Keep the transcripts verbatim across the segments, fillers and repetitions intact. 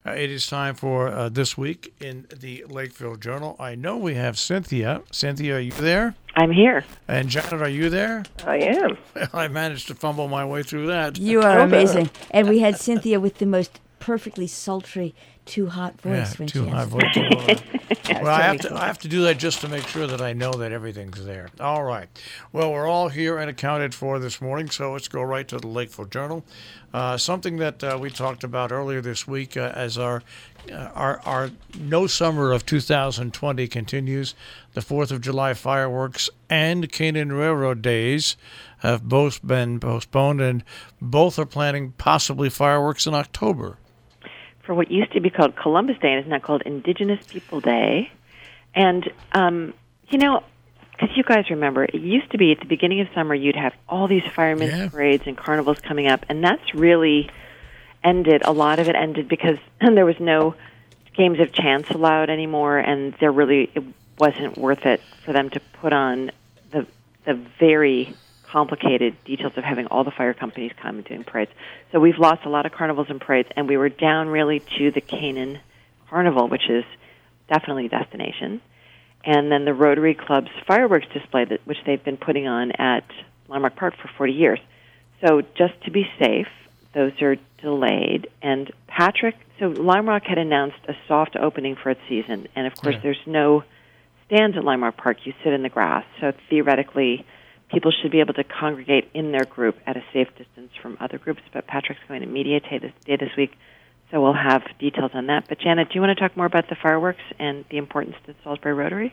Uh, it is time for uh, This Week in the Lakeville Journal. I know we have Cynthia. Cynthia, are you there? I'm here. And Janet, are you there? I am. I managed to fumble my way through that. You are amazing. And we had Cynthia with the most perfectly sultry, too hot voice. Yeah, when too she hot asked voice. that. Well, I have to I have to do that just to make sure that I know that everything's there. All right. Well, we're all here and accounted for this morning, so let's go right to the Lakeville Journal. Uh, something that uh, we talked about earlier this week uh, as our, uh, our our no summer of two thousand twenty continues. The fourth of July fireworks and Canaan Railroad Days have both been postponed, and both are planning possibly fireworks in October. For what used to be called Columbus Day and is now called Indigenous People Day. And, um, you know, because you guys remember, it used to be at the beginning of summer you'd have all these firemen's Yeah. parades and carnivals coming up, and that's really ended. A lot of it ended because there was no games of chance allowed anymore, and there really it wasn't worth it for them to put on the the very complicated details of having all the fire companies come and doing parades. So we've lost a lot of carnivals and parades, and we were down really to the Canaan Carnival, which is definitely a destination, and then the Rotary Club's fireworks display, that, which they've been putting on at Landmark Park for forty years. So just to be safe, those are delayed. And Patrick, so Lime Rock had announced a soft opening for its season, and of course Yeah. there's no stands at Landmark Park. You sit in the grass, so theoretically people should be able to congregate in their group at a safe distance from other groups, but Patrick's going to mediate this day this week, so we'll have details on that. But Janet, do you want to talk more about the fireworks and the importance to Salisbury Rotary?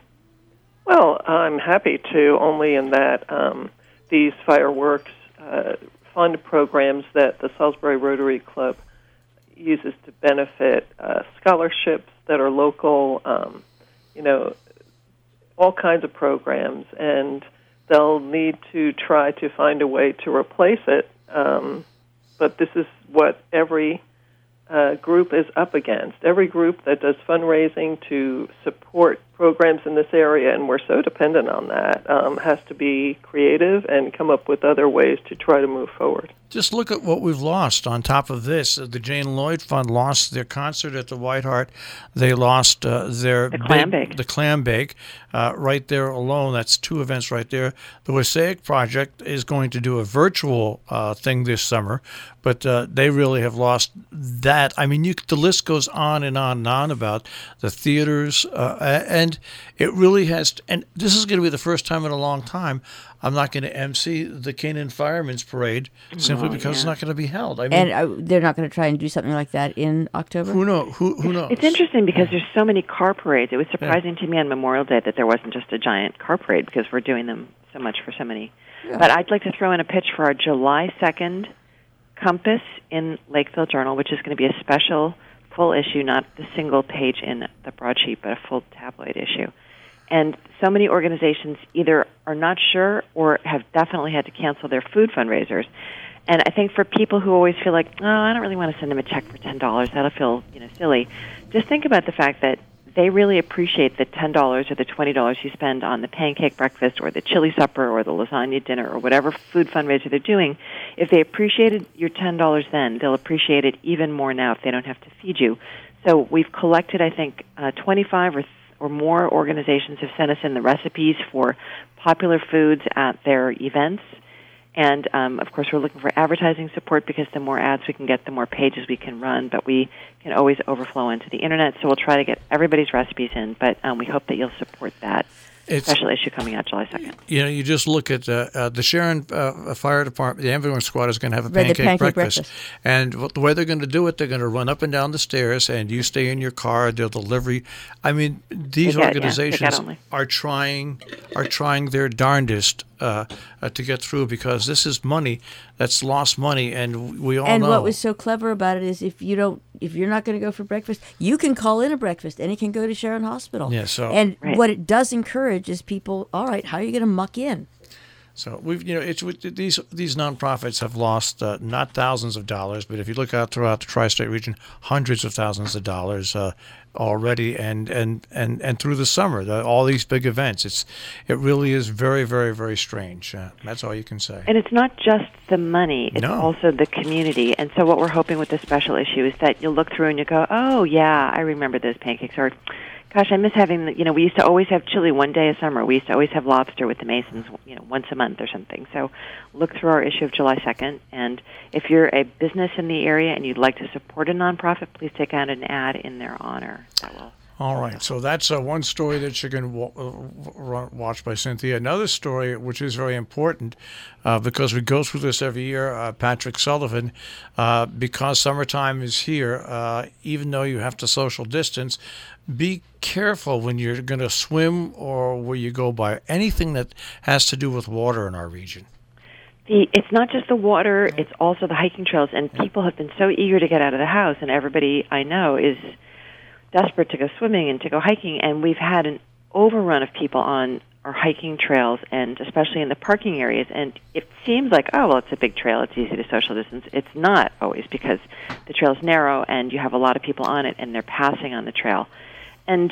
Well, I'm happy to, only in that um, these fireworks uh, fund programs that the Salisbury Rotary Club uses to benefit uh, scholarships that are local, um, you know, all kinds of programs, and they'll need to try to find a way to replace it. Um, but this is what every uh, group is up against. Every group that does fundraising to support programs in this area, and we're so dependent on that, um, has to be creative and come up with other ways to try to move forward. Just look at what we've lost. On top of this, the Jane Lloyd Fund lost their concert at the White Hart. They lost uh, their The clam big, bake. the clam bake uh, right there alone. That's two events right there. The Wasaic Project is going to do a virtual uh, thing this summer, but uh, they really have lost that. I mean, you, the list goes on and on and on about the theaters, uh, and it really has. And this is going to be the first time in a long time I'm not going to emcee the Canaan Firemen's Parade simply Oh, because it's yeah. not going to be held. I mean, And uh, they're not going to try and do something like that in October? who knows? Who, who knows? It's interesting because there's so many car parades. It was surprising to me on Memorial Day that there wasn't just a giant car parade because we're doing them so much for so many. Yeah. But I'd like to throw in a pitch for our July second Compass in Lakeville Journal, which is going to be a special full issue, not the single page in the broadsheet, but a full tabloid issue. And so many organizations either are not sure or have definitely had to cancel their food fundraisers. And I think for people who always feel like, oh, I don't really want to send them a check for ten dollars, that'll feel, you know, silly. Just think about the fact that they really appreciate the ten dollars or the twenty dollars you spend on the pancake breakfast or the chili supper or the lasagna dinner or whatever food fundraiser they're doing. If they appreciated your ten dollars then, they'll appreciate it even more now if they don't have to feed you. So we've collected, I think, uh, twenty-five or or more organizations have sent us in the recipes for popular foods at their events. And, um, of course, we're looking for advertising support because the more ads we can get, the more pages we can run. But we can always overflow into the Internet, so we'll try to get everybody's recipes in. But um, we hope that you'll support that It's- special issue coming out July second. You know, you just look at uh, uh, the Sharon uh, Fire Department, the ambulance squad is going to have a Right, the pancake, pancake breakfast. breakfast. And what, the way they're going to do it, they're going to run up and down the stairs, and you stay in your car, they'll deliver. I mean, these They get- yeah, organizations they get only. are trying are trying their darndest uh, uh, to get through because this is money that's lost money, and we all And know. what was so clever about it is if you don't, if you're not going to go for breakfast, you can call in a breakfast and it can go to Sharon Hospital. Yeah, so- and Right. what it does encourage is people, all right, how are you going to muck in? So we've, you know, it's these these nonprofits have lost uh, not thousands of dollars, but if you look out throughout the tri-state region, hundreds of thousands of dollars uh, already, and, and, and, and through the summer, the, all these big events. It's it really is very, very, very strange. Uh, that's all you can say. And it's not just the money; it's No. also the community. And so, what we're hoping with this special issue is that you'll look through and you go, "Oh, yeah, I remember those pancakes," or gosh, I miss having, the, you know, we used to always have chili one day a summer. We used to always have lobster with the Masons, you know, once a month or something. So look through our issue of July second. And if you're a business in the area and you'd like to support a nonprofit, please take out an ad in their honor. That will. All right, so that's uh, one story that you can wa- uh, watch by Cynthia. Another story, which is very important, uh, because we go through this every year, uh, Patrick Sullivan, uh, because summertime is here, uh, even though you have to social distance, be careful when you're going to swim or where you go by anything that has to do with water in our region. The, it's not just the water, it's also the hiking trails. And people have been so eager to get out of the house, and everybody I know is desperate to go swimming and to go hiking, and we've had an overrun of people on our hiking trails, and especially in the parking areas. And it seems like, oh, well, it's a big trail, it's easy to social distance. It's not always, because the trail's narrow and you have a lot of people on it, and they're passing on the trail. And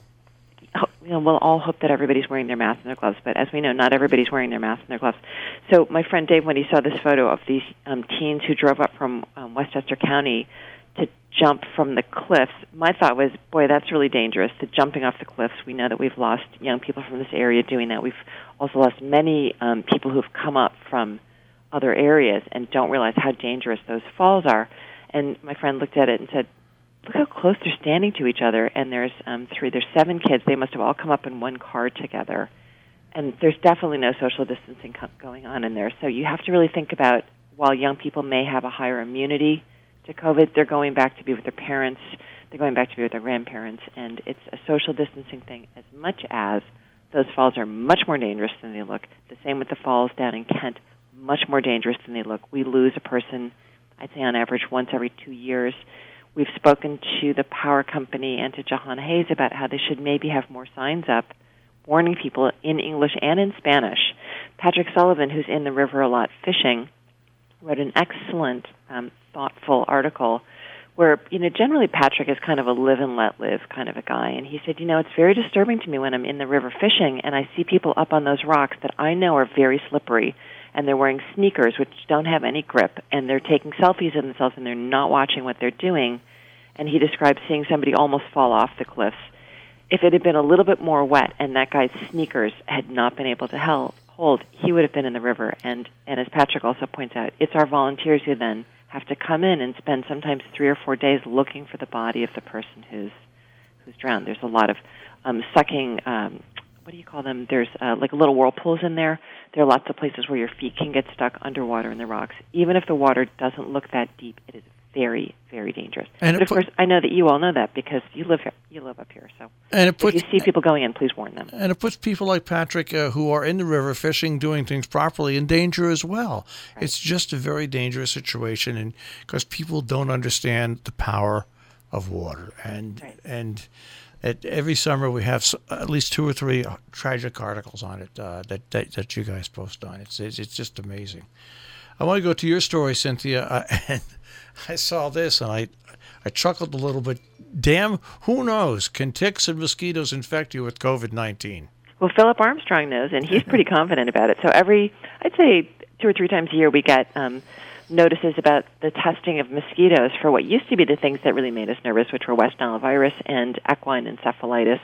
you know, we'll all hope that everybody's wearing their masks and their gloves, but as we know, not everybody's wearing their masks and their gloves. So my friend Dave, when he saw this photo of these um, teens who drove up from um, Westchester County to jump from the cliffs, my thought was, boy, that's really dangerous, the jumping off the cliffs. We know that we've lost young people from this area doing that. We've also lost many um, people who've come up from other areas and don't realize how dangerous those falls are. And my friend looked at it and said, look how close they're standing to each other. And there's um, three, there's seven kids. They must have all come up in one car together. And there's definitely no social distancing co- going on in there. So you have to really think about, while young people may have a higher immunity to COVID, they're going back to be with their parents, they're going back to be with their grandparents, and it's a social distancing thing as much as those falls are much more dangerous than they look. The same with the falls down in Kent, much more dangerous than they look. We lose a person, I'd say on average, once every two years. We've spoken to the power company and to Jahan Hayes about how they should maybe have more signs up warning people in English and in Spanish. Patrick Sullivan, who's in the river a lot fishing, wrote an excellent, um, thoughtful article where, you know, generally Patrick is kind of a live and let live kind of a guy. And he said, you know, it's very disturbing to me when I'm in the river fishing and I see people up on those rocks that I know are very slippery, and they're wearing sneakers which don't have any grip, and they're taking selfies of themselves and they're not watching what they're doing. And he described seeing somebody almost fall off the cliffs. If it had been a little bit more wet and that guy's sneakers had not been able to help, hold, he would have been in the river. And, and as Patrick also points out, it's our volunteers who then have to come in and spend sometimes three or four days looking for the body of the person who's who's drowned. There's a lot of um, sucking, um, what do you call them? There's uh, like little whirlpools in there. There are lots of places where your feet can get stuck underwater in the rocks. Even if the water doesn't look that deep, it is very, very dangerous. And but of put, course, I know that you all know that because you live here. You live up here, so and it puts, if you see people going in, please warn them. And it puts people like Patrick, uh, who are in the river fishing, doing things properly, in danger as well. Right. It's just a very dangerous situation, and because people don't understand the power of water, and right. and at, every summer we have at least two or three tragic articles on it uh, that, that that you guys post on. It's it's, it's just amazing. I want to go to your story, Cynthia, uh, and I saw this and I I chuckled a little bit. Damn, who knows? Can ticks and mosquitoes infect you with COVID nineteen? Well, Philip Armstrong knows, and he's pretty confident about it. So every, I'd say two or three times a year, we get um, notices about the testing of mosquitoes for what used to be the things that really made us nervous, which were West Nile virus and equine encephalitis,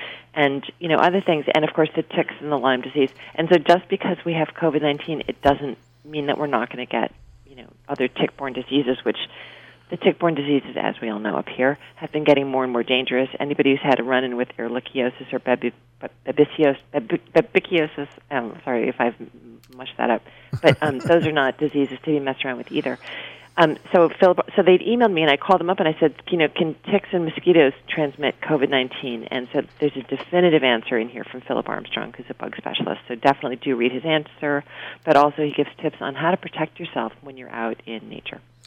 and you know other things, and of course the ticks and the Lyme disease. And so just because we have COVID nineteen, it doesn't mean that we're not going to get you know other tick-borne diseases, which the tick-borne diseases, as we all know up here, have been getting more and more dangerous. Anybody who's had a run-in with ehrlichiosis or babesiosis, babesiosis, um, sorry if I've mushed that up, but um, those are not diseases to be messed around with either. Um, so Philip, so they'd emailed me, and I called them up, and I said, you know, can ticks and mosquitoes transmit COVID nineteen? And so there's a definitive answer in here from Philip Armstrong, who's a bug specialist. So definitely do read his answer, but also he gives tips on how to protect yourself when you're out in nature.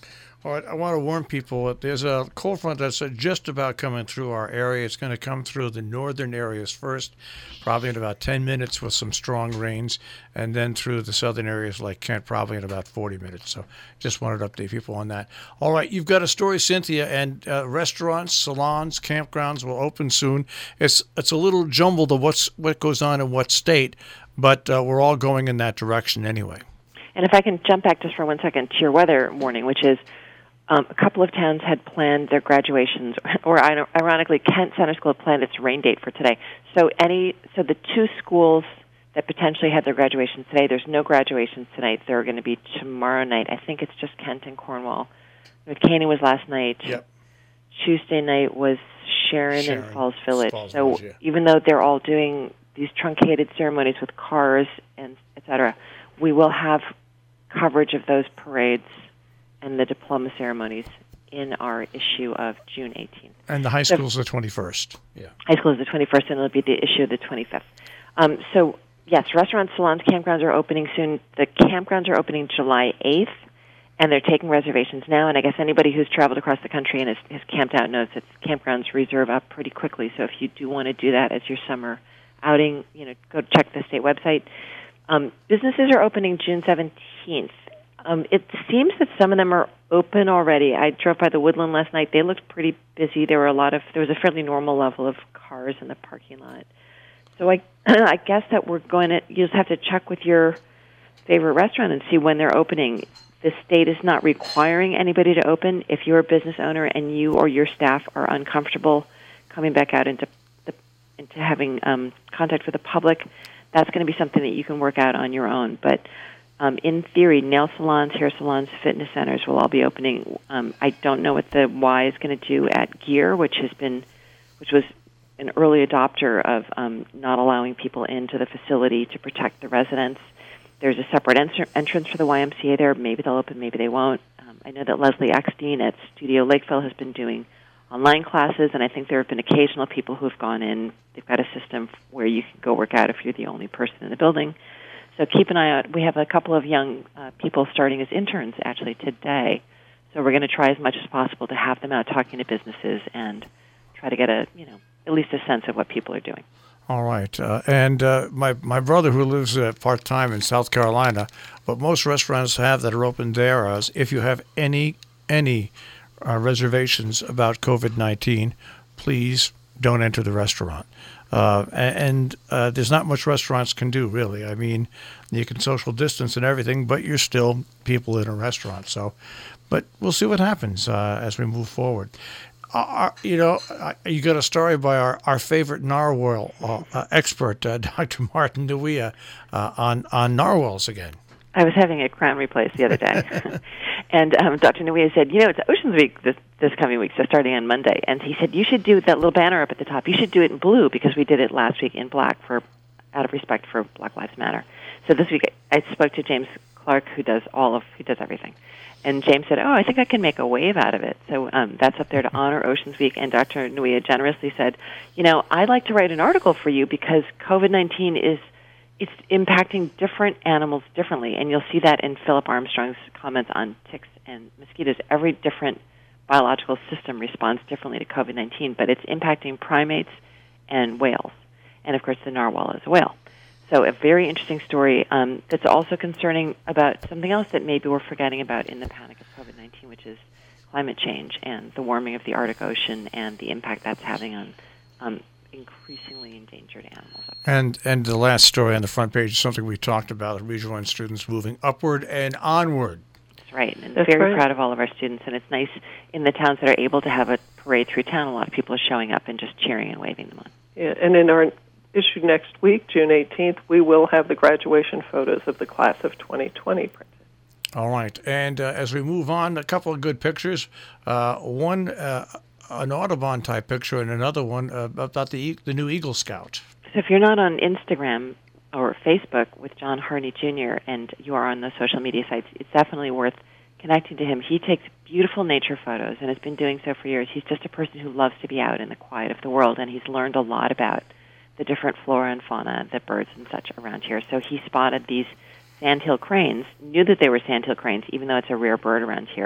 All right, I want to warn people that there's a cold front that's just about coming through our area. It's going to come through the northern areas first, probably in about ten minutes with some strong rains, and then through the southern areas like Kent, probably in about forty minutes. So just wanted to update people on that. All right, you've got a story, Cynthia, and uh, restaurants, salons, campgrounds will open soon. It's it's a little jumbled of what's what goes on in what state, but uh, we're all going in that direction anyway. And if I can jump back just for one second to your weather warning, which is um, a couple of towns had planned their graduations, or ironically, Kent Center School had planned its rain date for today. So any, so the two schools that potentially had their graduations today, there's no graduations tonight. They're going to be tomorrow night. I think it's just Kent and Cornwall. North Caney was last night. Yep. Tuesday night was Sharon, Sharon and Falls Village. Falls so Village, yeah. Even though they're all doing these truncated ceremonies with cars and et cetera, we will have coverage of those parades and the diploma ceremonies in our issue of June eighteenth. And the high school's so, the twenty-first. Yeah. High school is the twenty-first, and it'll be the issue of the twenty-fifth. Um, so, yes, restaurants, salons, campgrounds are opening soon. The campgrounds are opening July eighth, and they're taking reservations now. And I guess anybody who's traveled across the country and has, has camped out knows that campgrounds reserve up pretty quickly. So if you do want to do that as your summer outing, you know, go check the state website. Um, businesses are opening June seventeenth. Um, it seems that some of them are open already. I drove by the Woodland last night. They looked pretty busy. There were a lot of, there was a fairly normal level of cars in the parking lot. So I, I guess that we're going to, you just have to check with your favorite restaurant and see when they're opening. The state is not requiring anybody to open. If you're a business owner and you or your staff are uncomfortable coming back out into the, into having um, contact with the public, that's going to be something that you can work out on your own. But um, in theory, nail salons, hair salons, fitness centers will all be opening. Um, I don't know what the Y is going to do at Gear, which has been, which was an early adopter of um, not allowing people into the facility to protect the residents. There's a separate en- entrance for the Y M C A there. Maybe they'll open, maybe they won't. Um, I know that Leslie Eckstein at Studio Lakeville has been doing online classes, and I think there have been occasional people who have gone in. They've got a system where you can go work out if you're the only person in the building. So keep an eye out. We have a couple of young uh, people starting as interns actually today. So we're going to try as much as possible to have them out talking to businesses and try to get a, you know, at least a sense of what people are doing. All right. Uh, and uh, my, my brother, who lives uh, part-time in South Carolina, what most restaurants have that are open there is if you have any any uh, reservations about COVID nineteen, please don't enter the restaurant. Uh, and uh, there's not much restaurants can do, really. I mean, you can social distance and everything, but you're still people in a restaurant. So, but we'll see what happens uh, as we move forward. Uh, you know, uh, you got a story by our, our favorite narwhal uh, uh, expert, uh, Doctor Martin Nuia, uh, on, on narwhals again. I was having a crown replaced the other day, and um, Doctor Nuia said, you know, it's Oceans Week this, this coming week, so starting on Monday, and he said, you should do that little banner up at the top. You should do it in blue because we did it last week in black for out of respect for Black Lives Matter. So this week I spoke to James Clark, who does all of, who does everything. And James said, oh, I think I can make a wave out of it. So um, that's up there to honor Oceans Week. And Doctor Nuia generously said, you know, I'd like to write an article for you because COVID nineteen is it's impacting different animals differently. And you'll see that in Philip Armstrong's comments on ticks and mosquitoes. Every different biological system responds differently to COVID nineteen, but it's impacting primates and whales. And, of course, the narwhal is a whale. So a very interesting story um, that's also concerning about something else that maybe we're forgetting about in the panic of COVID nineteen, which is climate change and the warming of the Arctic Ocean and the impact that's having on um, increasingly endangered animals. And and the last story on the front page is something we talked about, Regional One students moving upward and onward. That's right. And That's very right. proud of all of our students. And it's nice in the towns that are able to have a parade through town, a lot of people are showing up and just cheering and waving them on. Yeah, and in our issue next week, June eighteenth, we will have the graduation photos of the class of twenty twenty printed. All right. And uh, as we move on, a couple of good pictures. Uh, one, uh, an Audubon-type picture, and another one uh, about the the new Eagle Scout. So if you're not on Instagram or Facebook with John Harney Junior and you are on the social media sites, it's definitely worth connecting to him. He takes beautiful nature photos and has been doing so for years. He's just a person who loves to be out in the quiet of the world, and he's learned a lot about the different flora and fauna, the birds and such around here. So he spotted these sandhill cranes, knew that they were sandhill cranes, even though it's a rare bird around here,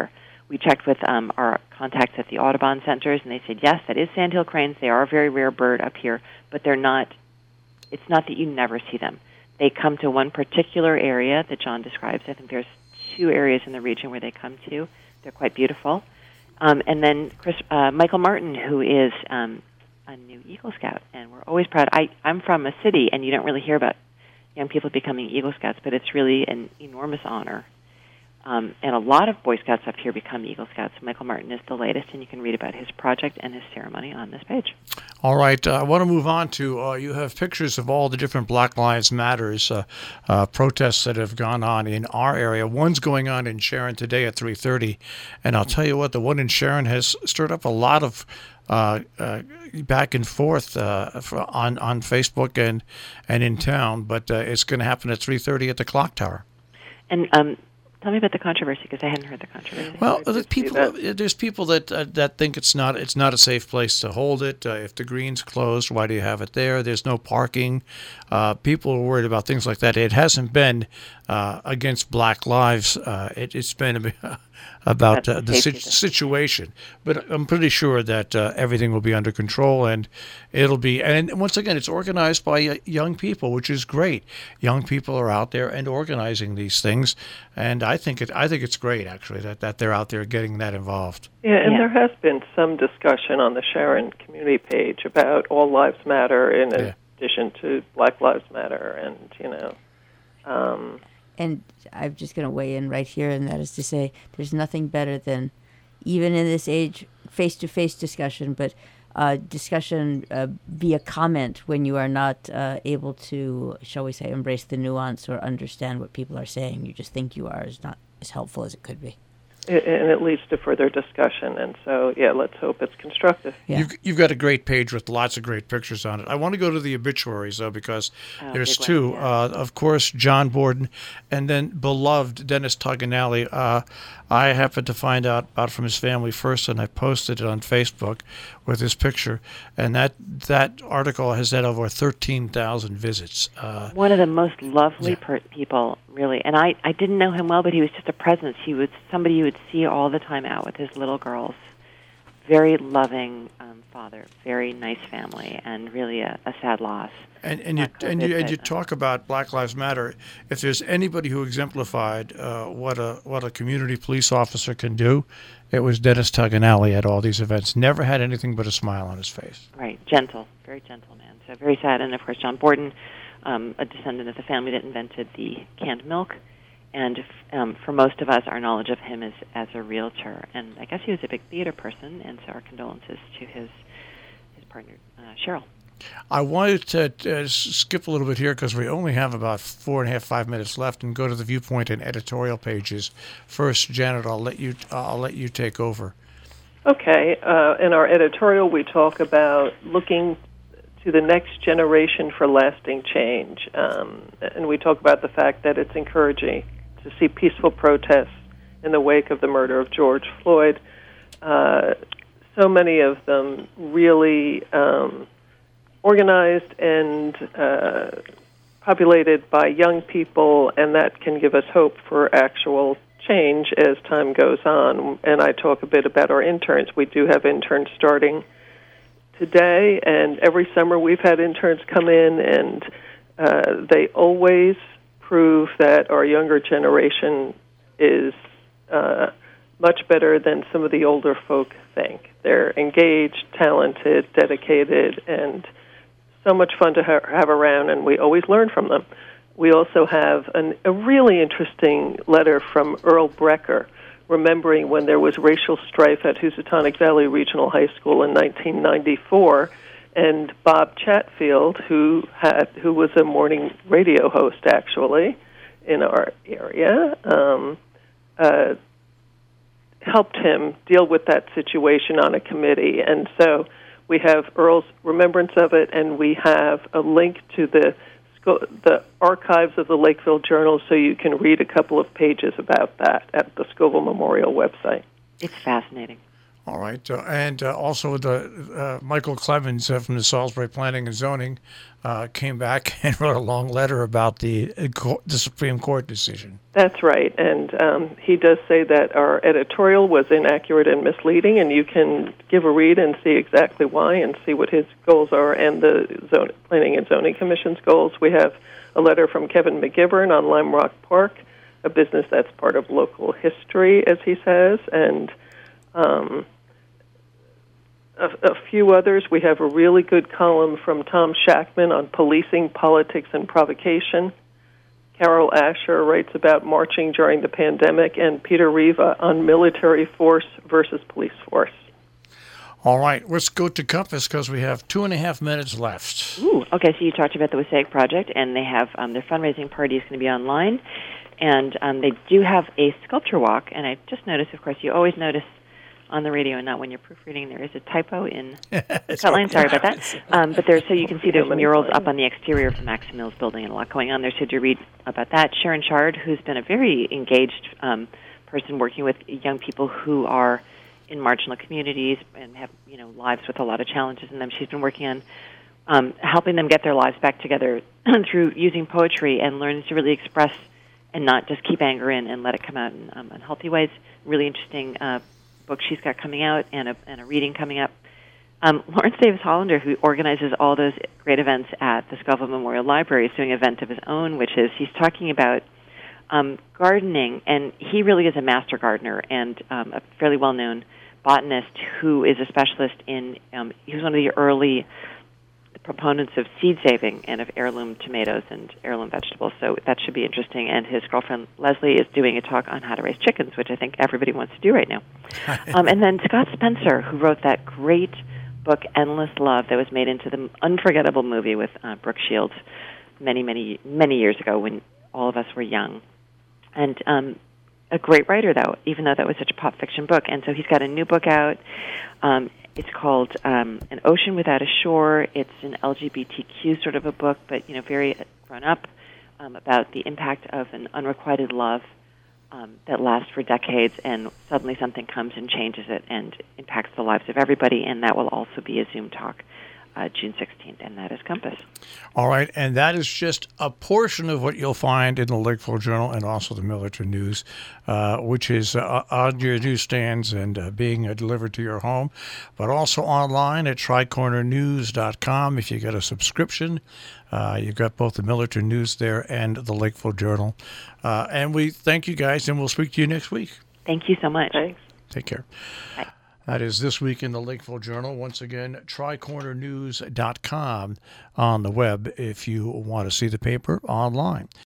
we checked with um, our contacts at the Audubon centers, and they said, yes, that is sandhill cranes. They are a very rare bird up here, but they're not, it's not that you never see them. They come to one particular area that John describes. I think there's two areas in the region where they come to. They're quite beautiful. Um, and then Chris, uh, Michael Martin, who is um, a new Eagle Scout, and we're always proud. I, I'm from a city, and you don't really hear about young people becoming Eagle Scouts, but it's really an enormous honor. Um, and a lot of Boy Scouts up here become Eagle Scouts. Michael Martin is the latest, and you can read about his project and his ceremony on this page. All right. Uh, I want to move on to, uh, you have pictures of all the different Black Lives Matters uh, uh, protests that have gone on in our area. One's going on in Sharon today at three thirty, and I'll tell you what, the one in Sharon has stirred up a lot of uh, uh, back and forth uh, for, on, on Facebook and, and in town, but uh, it's going to happen at three thirty at the Clock Tower. And um, tell me about the controversy, because I hadn't heard the controversy. Well, the people, there's people that uh, that think it's not it's not a safe place to hold it. Uh, if the green's closed, why do you have it there? There's no parking. Uh, people are worried about things like that. It hasn't been uh, against Black lives. Uh, it, it's been about uh, the si- situation. But I'm pretty sure that uh, everything will be under control, and it'll be. And once again, it's organized by uh, young people, which is great. Young people are out there and organizing these things, and I think it. I think it's great actually that, that they're out there getting that involved. Yeah, and Yeah. there has been some discussion on the Sharon community page about All Lives Matter in Yeah. addition to Black Lives Matter, and you know. Um, And I'm just going to weigh in right here, and that is to say there's nothing better than, even in this age, face-to-face discussion, but uh, discussion uh, via comment when you are not uh, able to, shall we say, embrace the nuance or understand what people are saying. You just think you are is not as helpful as it could be. and it leads to further discussion. And so, yeah, let's hope it's constructive. Yeah. You've, you've got a great page with lots of great pictures on it. I want to go to the obituaries, though, because Oh, there's big two. one, yeah. Uh, of course, John Borden, and then beloved Dennis Toganelli. Uh, I happened to find out about from his family first, and I posted it on Facebook with his picture. And that that article has had over thirteen thousand visits. Uh, One of the most lovely Yeah. per- people, really. And I, I didn't know him well, but he was just a presence. He was somebody you would see all the time out with his little girls. Very loving um, father, very nice family, and really a, a sad loss. And and you Not and you COVID, and you but, talk about Black Lives Matter. If there's anybody who exemplified uh, what a what a community police officer can do, it was Dennis Toganelli at all these events. Never had anything but a smile on his face. Right, gentle, very gentle man. So very sad. And of course, John Borden, um, a descendant of the family that invented the canned milk. And um, for most of us, our knowledge of him is as a realtor. And I guess he was a big theater person, and so our condolences to his his partner, uh, Cheryl. I wanted to uh, skip a little bit here because we only have about four and a half, five minutes left, and go to the viewpoint and editorial pages. First, Janet, I'll let you uh, I'll let you take over. Okay. Uh, in our editorial, we talk about looking to the next generation for lasting change. Um, and we talk about the fact that it's encouraging to see peaceful protests in the wake of the murder of George Floyd. Uh, so many of them really um, organized and uh, populated by young people, and that can give us hope for actual change as time goes on. And I talk a bit about our interns. We do have interns starting today, and every summer we've had interns come in, and uh, they always prove that our younger generation is uh, much better than some of the older folk think. They're engaged, talented, dedicated, and so much fun to ha- have around, and we always learn from them. We also have an, a really interesting letter from Earl Brecker, remembering when there was racial strife at Housatonic Valley Regional High School in nineteen ninety-four, and Bob Chatfield, who had who was a morning radio host actually in our area, um, uh, helped him deal with that situation on a committee. And so we have Earl's remembrance of it, and we have a link to the the archives of the Lakeville Journal, so you can read a couple of pages about that at the Scoville Memorial website. It's fascinating. All right. Uh, and uh, also the uh, Michael Clemens uh, from the Salisbury Planning and Zoning uh, came back and wrote a long letter about the uh, co- the Supreme Court decision. That's right. And um, he does say that our editorial was inaccurate and misleading, and you can give a read and see exactly why and see what his goals are and the zone, Planning and Zoning Commission's goals. We have a letter from Kevin McGivern on Lime Rock Park, a business that's part of local history, as he says, and um, a, a few others. We have a really good column from Tom Shackman on policing, politics, and provocation. Carol Asher writes about marching during the pandemic, and Peter Riva on military force versus police force. All right, let's go to Compass because we have two and a half minutes left. Ooh, okay, so you talked about the Wassaic Project, and they have um, their fundraising party is going to be online, and um, they do have a sculpture walk, and I just noticed, of course, you always notice on the radio and not when you're proofreading, there is a typo in the cut line. Sorry about that. Um, but there's, so you can see there's murals up on the exterior of the Max Mills building and a lot going on there, so to read about that. Sharon Shard, who's been a very engaged um, person working with young people who are in marginal communities and have, you know, lives with a lot of challenges in them. She's been working on um, helping them get their lives back together through using poetry and learning to really express and not just keep anger in and let it come out in um, unhealthy ways. Really interesting uh, book she's got coming out and a, and a reading coming up. Um, Lawrence Davis Hollander, who organizes all those great events at the Scoville Memorial Library, is doing an event of his own, which is he's talking about um, gardening, and he really is a master gardener and um, a fairly well-known botanist who is a specialist in, um, he was one of the early proponents of seed saving and of heirloom tomatoes and heirloom vegetables, so that should be interesting. And his girlfriend Leslie is doing a talk on how to raise chickens, which I think everybody wants to do right now. um, and then Scott Spencer, who wrote that great book Endless Love that was made into the unforgettable movie with uh, Brooke Shields many, many, many years ago when all of us were young. And um, a great writer, though, even though that was such a pop fiction book. And so he's got a new book out. Um, it's called um, An Ocean Without a Shore. It's an L G B T Q sort of a book, but, you know, very grown up, um, about the impact of an unrequited love um, that lasts for decades, and suddenly something comes and changes it and impacts the lives of everybody. And that will also be a Zoom talk Uh, June sixteenth, and that is Compass. All right, and that is just a portion of what you'll find in the Lakeville Journal and also the Millerton News, uh, which is uh, on your newsstands and uh, being uh, delivered to your home, but also online at tri corner news dot com. If you get a subscription, uh, you've got both the Millerton News there and the Lakeville Journal. Uh, and we thank you guys, and we'll speak to you next week. Thank you so much. Thanks. Take care. Bye. That is This Week in the Lakeville Journal. Once again, tri corner news dot com on the web if you want to see the paper online.